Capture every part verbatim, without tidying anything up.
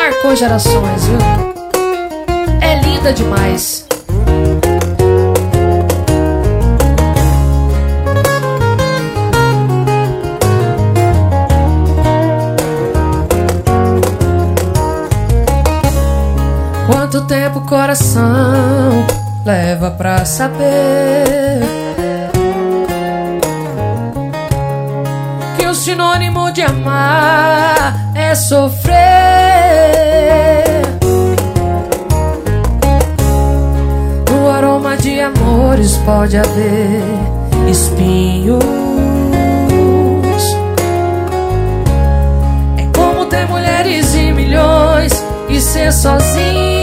marcou gerações, viu? É linda demais. Quanto tempo o coração leva pra saber que o sinônimo de amar é sofrer? No aroma de amores pode haver espinhos. É como ter mulheres e milhões e ser sozinho.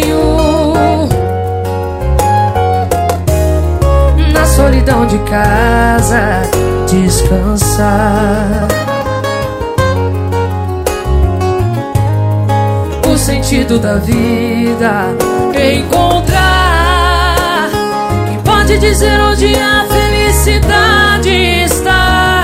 Na solidão de casa descansar. O sentido da vida encontrar. Quem pode dizer onde a felicidade está?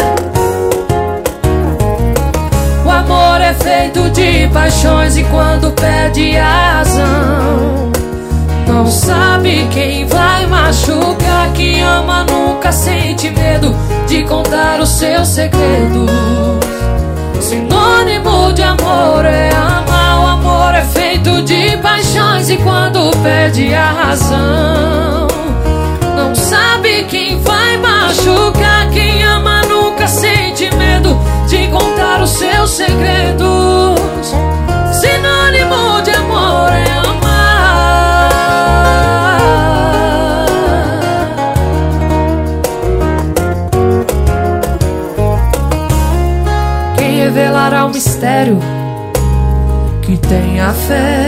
O amor é feito de paixões e quando perde a razão, não sabe quem vai machucar. Quem ama nunca sente medo de contar os seus segredos. Sinônimo de amor é amar. O amor é feito de paixões e quando perde a razão, não sabe quem vai machucar. Quem ama nunca sente medo de contar os seus segredos. Sinônimo de amor é amar. Quem revelará o mistério que tem a fé?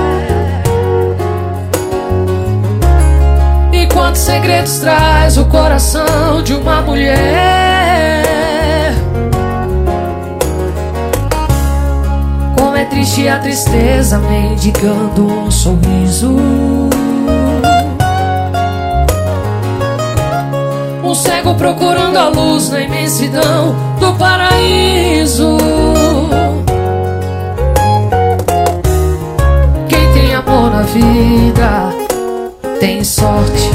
E quantos segredos traz o coração de uma mulher? Como é triste a tristeza mendigando um sorriso. Um cego procurando a luz na imensidão do paraíso. Quem tem amor na vida tem sorte.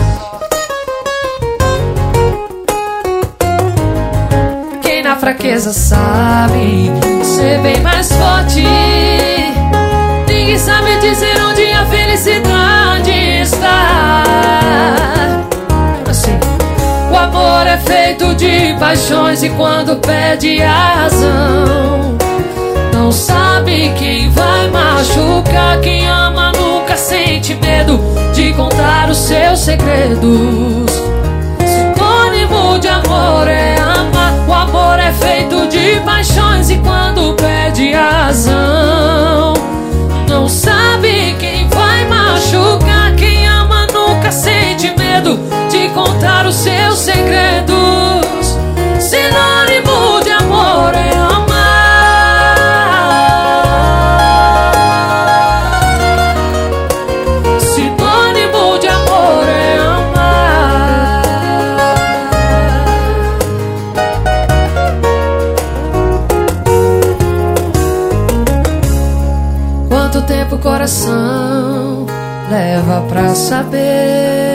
Quem na fraqueza sabe ser bem mais forte. Ninguém sabe dizer onde a felicidade está. Assim, o amor é feito de paixões e quando perde a razão, não sabe quem vai machucar. Quem ama nunca sente medo de contar os seus segredos. Sinônimo de amor é amar. O amor é feito de paixões e quando perde a razão, não sabe quem vai machucar. Quem ama nunca sente medo de contar os seus segredos. Sinônimo de amor é amar. Sinônimo de amor é amar. Quanto tempo o coração leva pra saber